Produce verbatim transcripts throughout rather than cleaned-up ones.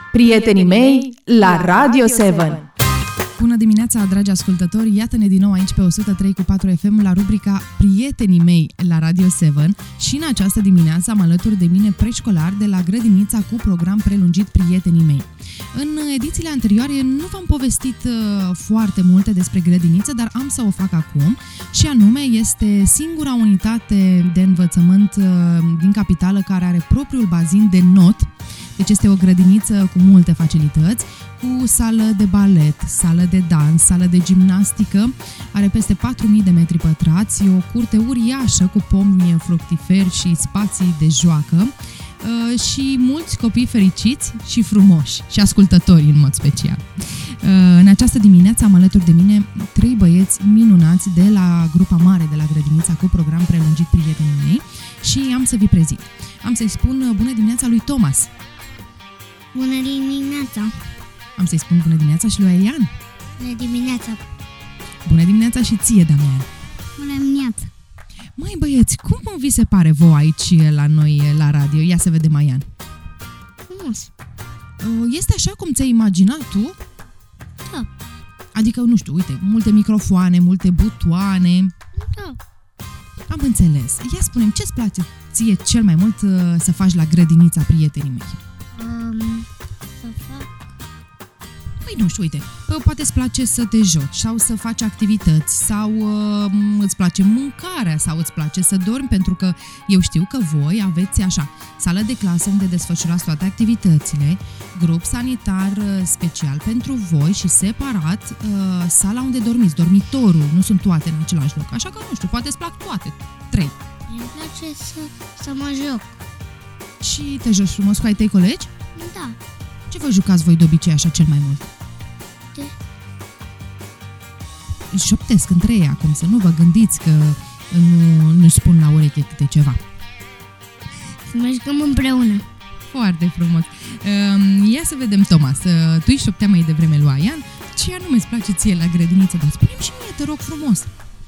Prietenii mei la Radio șapte. Bună dimineața, dragi ascultători! Iată-ne din nou aici pe o sută trei cu patru F M la rubrica Prietenii mei la Radio șapte și în această dimineață am alături de mine preșcolar de la grădinița cu program prelungit Prietenii mei. În edițiile anterioare nu v-am povestit uh, foarte multe despre grădiniță, dar am să o fac acum și anume este singura unitate de învățământ uh, din capitală care are propriul bazin de not. Deci este o grădiniță cu multe facilități, cu sală de balet, sală de dans, sală de gimnastică, are peste patru mii de metri pătrați, o curte uriașă cu pomi fructiferi și spații de joacă și mulți copii fericiți și frumoși și ascultători în mod special. În această dimineață am alături de mine trei băieți minunați de la grupa mare de la grădinița cu program prelungit Prietenii mei și am să vi prezint. Am să-i spun bună dimineața lui Thomas. Bună dimineața! Am să-i spun bună dimineața și lui Aian. Bună dimineața! Bună dimineața și ție, Damian. Bună dimineața! Măi băieți, cum vi se pare vouă aici la noi la radio? Ia să vedem, Aian. Frumos! Este așa cum ți-ai imaginat tu? Da. Adică, nu știu, uite, multe microfoane, multe butoane. Da. Am înțeles. Ia spune-mi, ce-ți place ție cel mai mult să faci la grădinița Prietenii mei? Um, să fac... Păi nu știu, uite, poate îți place să te joci sau să faci activități sau uh, îți place mâncarea sau îți place să dormi, pentru că eu știu că voi aveți așa, sală de clasă unde desfășurați toate activitățile, grup sanitar special pentru voi și separat uh, sala unde dormiți, dormitorul, nu sunt toate în același loc, așa că nu știu, poate îți plac toate, trei. Îmi place să, să mă joc. Și te joci frumos cu ai tăi colegi? Da. Ce vă jucați voi de obicei așa cel mai mult? De... Șoptesc între ei acum, să nu vă gândiți că nu, nu spun la ureche câte ceva. Să mă jucăm împreună. Foarte frumos. Ia să vedem, Thomas, tu îi șoptea mai devreme lui Aian. Ce anume îți place ție la grădiniță? Dar spune-mi și mie, te rog frumos.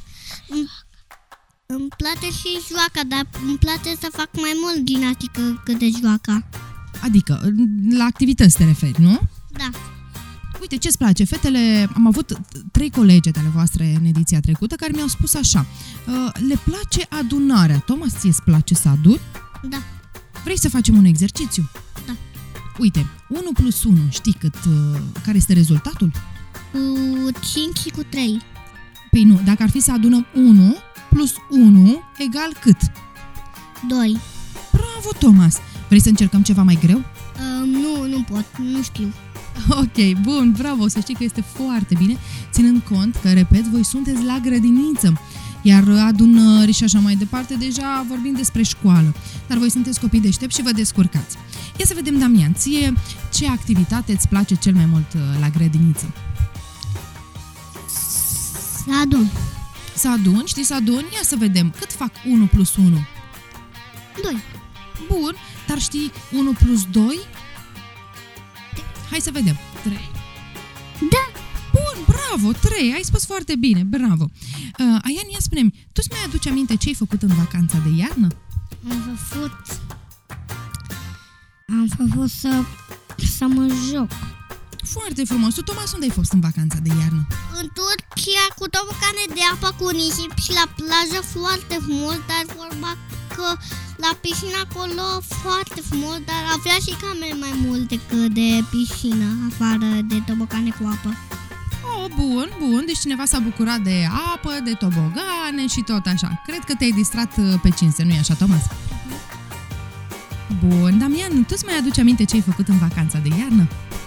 Îmi place și joaca, dar îmi place să fac mai mult gimnastică cât de joaca. Adică, la activități te referi, nu? Da. Uite, ce-ți place? Fetele, am avut trei colege ale voastre în ediția trecută care mi-au spus așa, le place adunarea. Thomas, ție-ți place să aduni? Da. Vrei să facem un exercițiu? Da. Uite, unu plus unu, știi cât, care este rezultatul? Cu cinci și cu trei. Păi nu, dacă ar fi să adunăm unu plus unu egal cât? doi. Bravo, Thomas! Vrei să încercăm ceva mai greu? Uh, nu, nu pot, nu știu. Ok, bun, bravo, să știi că este foarte bine, ținând cont că, repet, voi sunteți la grădiniță, iar adunări și așa mai departe, deja vorbim despre școală, dar voi sunteți copii deștepți și vă descurcați. Ia să vedem, Damian, ție ce activitate îți place cel mai mult la grădiniță? Să adun. Să adun, știi să adun? Ia să vedem, cât fac unu plus unu? doi. Bun, dar știi unu plus doi? Hai să vedem. trei? Da! Bun, bravo, trei, ai spus foarte bine, bravo. Uh, Aian, ia spune-mi, tu îți mai aduci aminte ce ai făcut în vacanța de iarnă? Am făcut... Am făcut să... să mă joc. Foarte frumos. Tu, Thomas, unde ai fost în vacanța de iarnă? În Turcia, cu tobogane de apă, cu nisip și la plajă foarte frumos, dar vorba că la piscină acolo foarte frumos, dar avea și camere mai multe decât de piscină, afară de tobogane cu apă. Oh, bun, bun. Deci cineva s-a bucurat de apă, de tobogane și tot așa. Cred că te-ai distrat pe cinste, nu-i așa, Thomas? Bun. Damian, tu îți mai aduci aminte ce ai făcut în vacanța de iarnă?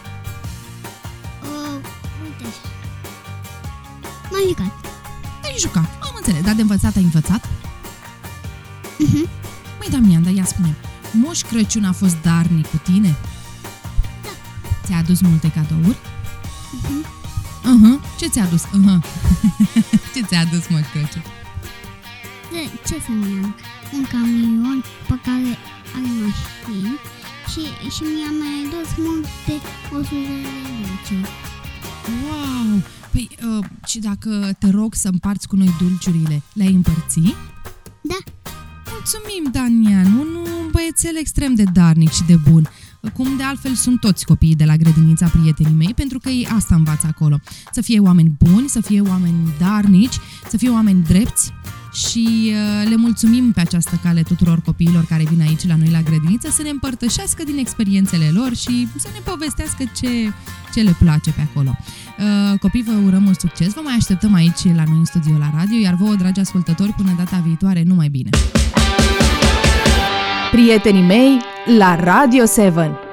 Uh, uite. M-am jucat. Te-ai jucat, am înțeles. Dar de învățat ai învățat? Uh-huh. Măi, Damian, dar ia spune, Moș Crăciun a fost darnic cu tine? Da. Ți-a adus multe cadouri? Uh-huh. Uh-huh. Ce ți-a adus? Uh-huh. Ce ți-a adus Moș Crăciun? De, ce să-mi iau? Un camion pe care are mașini și, și mi-a mai adus multe o sută de dulciuri. Wow! Păi, uh, și dacă te rog să împarți cu noi dulciurile, le-ai împărți? Da. Mulțumim, Damian, un băiețel extrem de darnic și de bun. cum de altfel sunt toți copiii de la grădinița Prietenii mei, pentru că ei asta învață acolo. Să fie oameni buni, să fie oameni darnici, să fie oameni drepți și le mulțumim pe această cale tuturor copiilor care vin aici la noi la grădiniță să ne împărtășească din experiențele lor și să ne povestească ce, ce le place pe acolo. Copii, vă urăm mult succes, vă mai așteptăm aici la noi în studio la radio, iar vouă, dragi ascultători, până data viitoare, numai bine! Prietenii mei la Radio șapte.